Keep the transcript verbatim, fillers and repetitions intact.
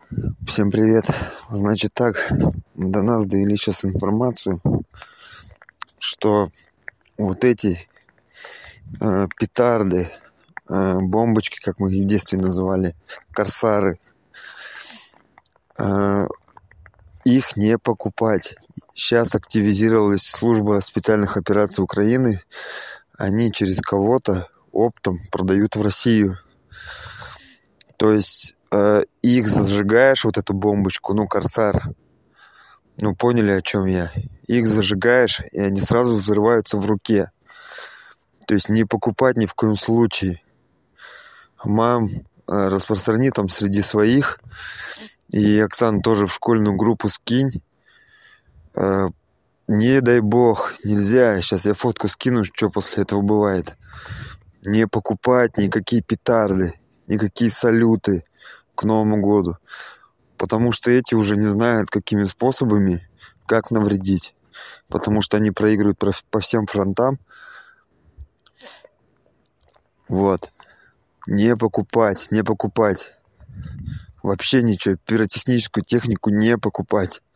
Всем привет. Значит так, до нас довели сейчас информацию, что вот эти э, петарды, э, бомбочки, как мы их в детстве называли, корсары, э, их не покупать. Сейчас активизировалась служба специальных операций Украины. Они через кого-то оптом продают в Россию. То есть э, их зажигаешь, вот эту бомбочку, ну, корсар. Ну, поняли, о чем я. Их зажигаешь, и они сразу взрываются в руке. То есть не покупать ни в коем случае. Мам, э, распространи там среди своих. И Оксан тоже в школьную группу скинь. Э, не дай бог, нельзя. Сейчас я фотку скину, что после этого бывает. Не покупать никакие петарды, никакие салюты к Новому году. Потому что эти уже не знают, какими способами, как навредить. Потому что они проигрывают по всем фронтам. Вот. Не покупать, не покупать. Вообще ничего, пиротехническую технику не покупать.